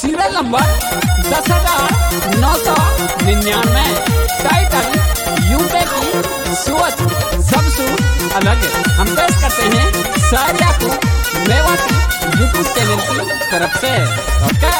Serial number 10,999। Title UP की सोच सबसे अलग। हम पेश करते हैं शायरा को मेवाती यूट्यूब चैनल की तरफ से। ओके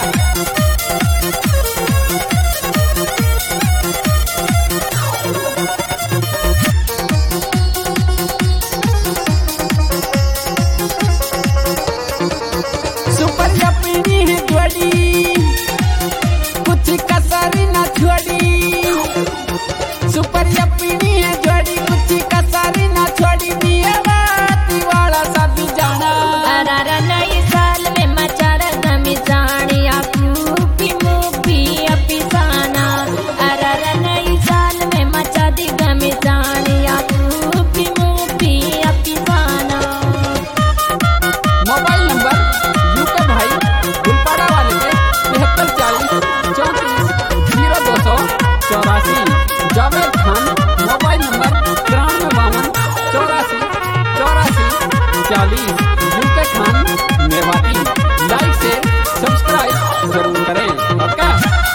कुछ कसर न छोड़ी, सुपर यपीनी है जोड़ी, कुछ कसर न छोड़ी। मेवाती वाला सब जाना अरारा नई साल में मचारा गमिसानी आपी मूवी अपिसाना। अरारा नई साल में मचा दी गमिसानी आपी मूवी अपिसाना। मोबाइल नंबर यूके भाई गुलपाड़ा वाले के 7340340284। Javed Khan mobile number 9352848440। UK Khan Mewati. Like से सब्सक्राइब जरूर करें। ओके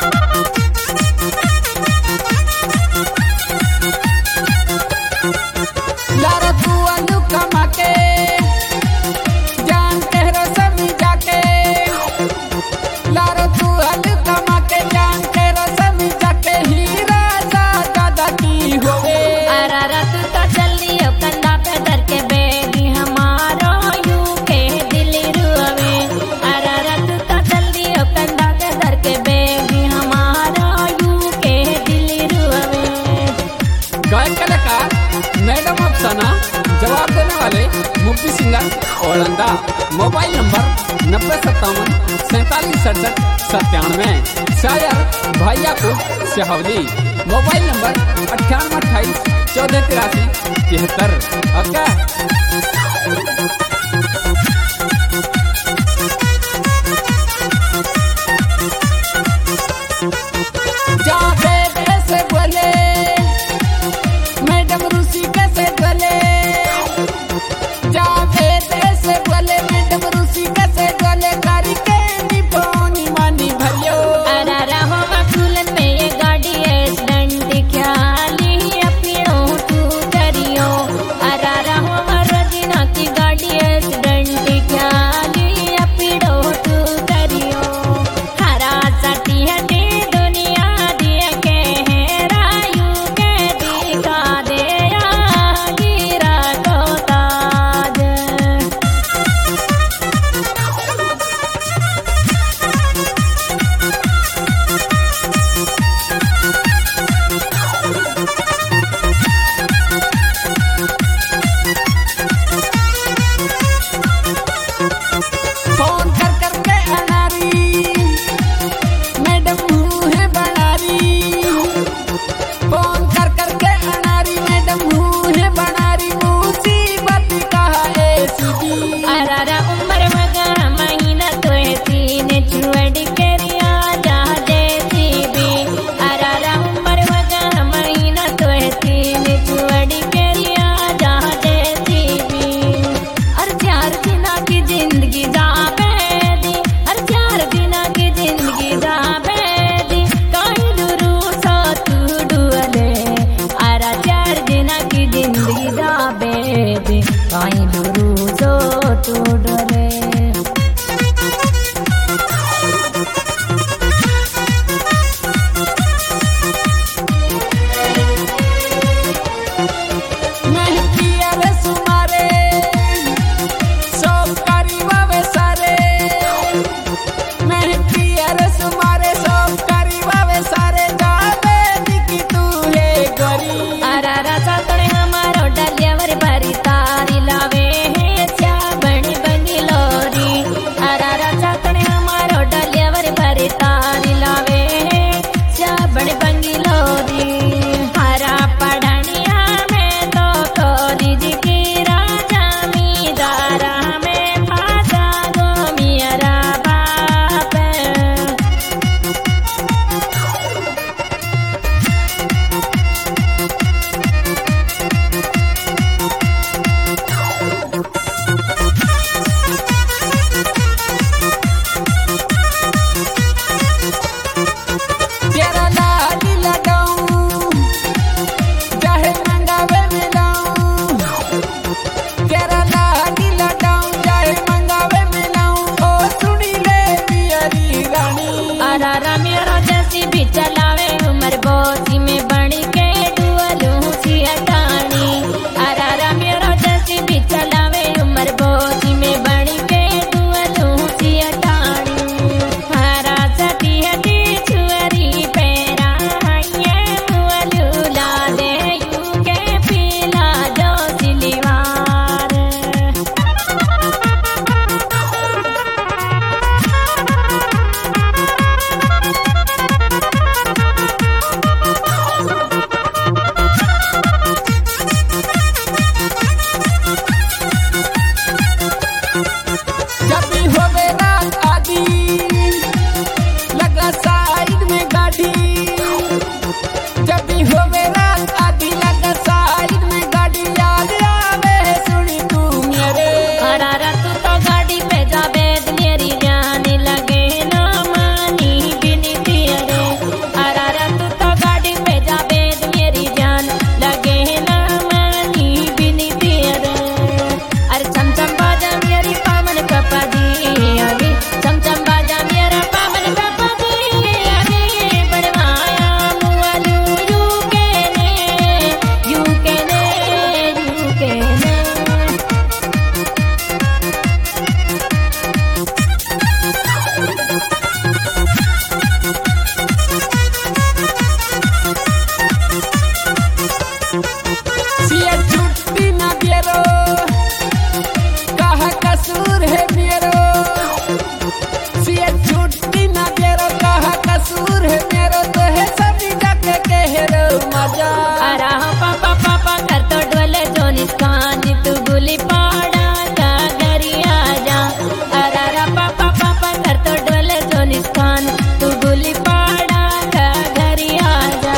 लारा तू आलू कमा के जान तेरो समी जाके, लारो तू आलू कमा के जान तेरो समी जाके। हीरा दादा की होवे अरारा तू तो जल्दी हो कंधा पे धर के बेगी हमारो यू के दिल रुवे। अरारा तू तो जल्दी हो कंधा पे धर के बेगी हमारो यू के दिल रुवे। गायक कलाकार मैडम अफसाना। जवाब देने वाले Mufti singer Olanda. Mobile number 9057476797। शायर Bhaiyapur Sihauli. Mobile number 9828148373। Okay Javed ऐसे बोले, मैडम रूसी कैसे बोले। जावेद ऐसे बोले, मैडम रूसी कैसे बोले। कारी के निपोनी मानी भरियो अरारा हो मखुलन में ये गाड़ी एक्सीडेंट ख्याली अपीड़ों तू करियो। अरारा हो मरदिना की गाड़ी अरारा मेरा जैसी भी चलावे उमर बोसी में बड़ी के डुअलू सी अटानी अरारा मेरा जैसी भी चलावे उमर बोसी में बड़ी के डुअलू सी अटानी हरा सती हती छुअरी पैरा ये मुअलू ला दे यू के पीला जो सिलीवार जब भी होवे रात आधी लगा साइड में गाड़ी जब भी होवे रात आधी लगा साइड में गाड़ी याद आवे सुनी तू मेरे अरारा तू तो गाड़ी पे जावे मेरी जान लगे ना मानी बिनी तेरे अरारा तू तो गाड़ी पे जावे मेरी जान लगे ना मानी बिनी तेरे अरे चमचम बाजा मेरी पामन कपा दी अभी चमचम बाजा मेरा पामन कपा दी अभी बड़वाया मुअलू यू के ने यू के ने यू के ने सिया छुट्टी ना देरो कहा कसूर है मेरो सिया छुट्टी ना देरो कहा कसूर है मेरो तो है सभी जाके कहरो मजा अरा पापा पापा कर तो डोले जो निस्कान तू गुली पाड़ा का घरी आजा अरा पापा पापा कर तो डोले जो निस्कान तू गुली पाड़ा का घरी आजा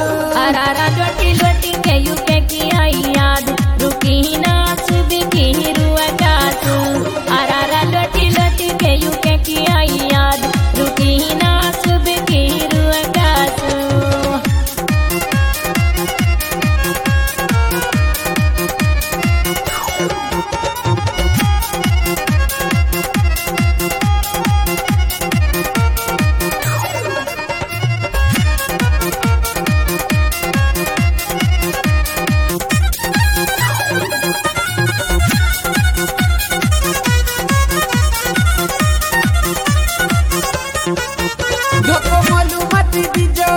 अरारा लोटी लोटी के युके की आई याद रुकी ना सुबह की रुआ जासू अरारा लोटी लोटी के युके की आई याद रुकी ना सुबह की रुआ जासू धोखो मोलू मत दीजो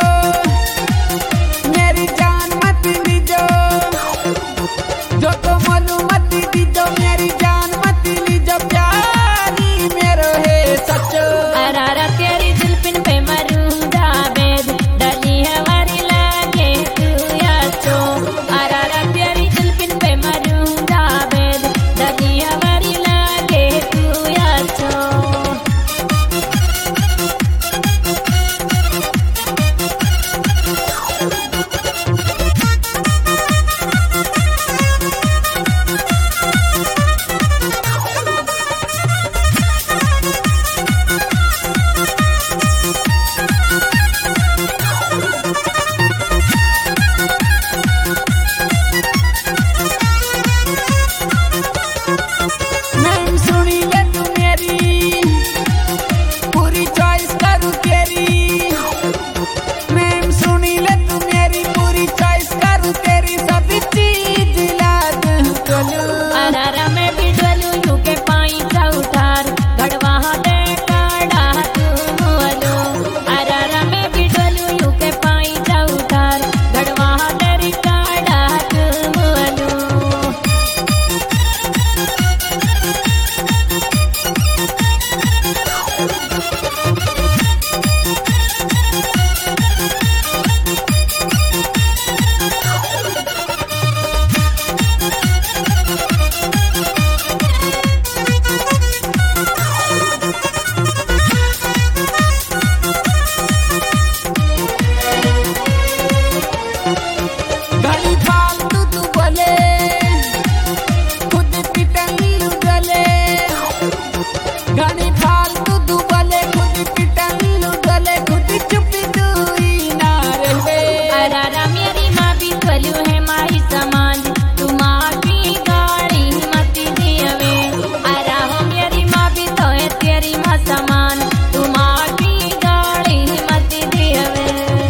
मेरी जान मत लीजो धोखो मोलू मत दीजो मेरी जान मत लीजो प्यारी मेरो है सचो अरारा तेरी जुल्फिन पे मरूंगा बेद डली है वारी लागे तू याचो अरारा तेरी जुल्फिन पे मरूंगा बेद डली है वारी लागे तू याचो मैम सुनी ले तू मेरी पूरी चॉइस करूँ तेरी मैम सुनी ले तू मेरी पूरी चॉइस करूँ तेरी सभी चीज ला दूँ चलूं अरारा में भी डोलू यू के पाई का उठार गड़वा दे काड़ा तू मोलो अरारा में भी डोलू यू के पाई का उठार गड़वा दे काड़ा तू मोलो घड़ी फालतू तू बोले खुद पिटनी उगले घड़ी फालतू तू बोले खुद पिटनी उगले खुद चुपी तू ही ना रहे अरारा मेरी माँ भी खोलू है माही समाज तू माँ की गाड़ी मत दियवे अरा हो मेरी माँ भी तो है तेरी माँ समान तू माँ की गाड़ी मत दियवे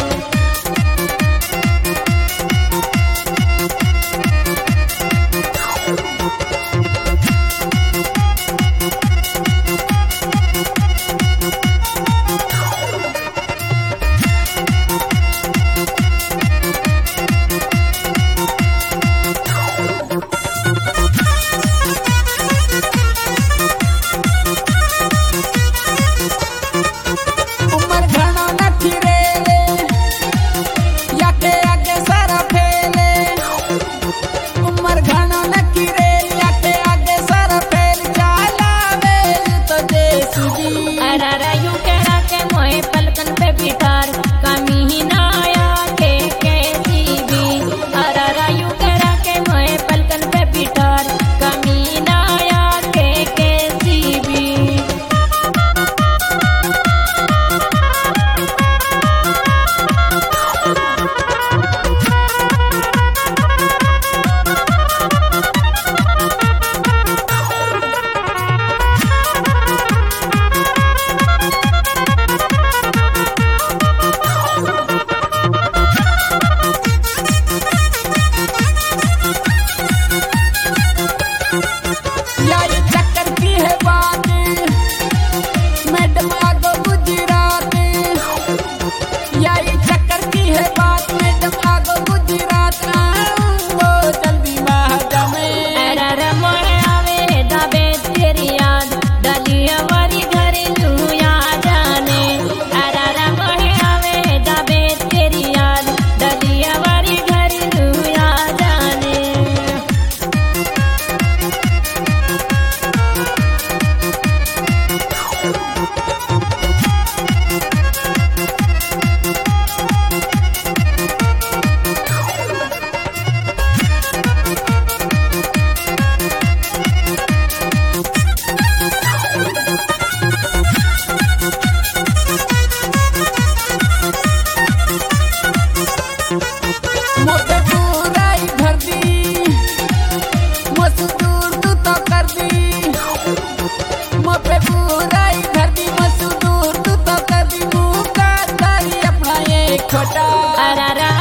उमर घणो नथी रेले याके आगे सारा फेले उमर घणो नथी रेले याके आगे सारा फेल चलावे तो जेसीबी अरारा यूं कह के मोए पलकन पे बिठार कमी ही ना आया के सीबी अरारा यूं कह के मोए पलकन पे बिठार कमी ना आया के सीबी यारी चक्कर की है बात मैडम आगो गुजरात यारी चक्कर की है बात मैडम आगो गुजरात वो जल्दी महाजा में अरारा मोए आवे दाबे तेरी याद डली हमारी घर लूया जाने अरारा मोए आवे दाबे तेरी याद डली हमारी घर लूया जाने मोटे पूरा ही भर दी मजदूर तू तो कर दी मोटे पूरा ही भर दी मजदूर तू तो कर दी मुँह का तारी अपना ये छोटा अरारा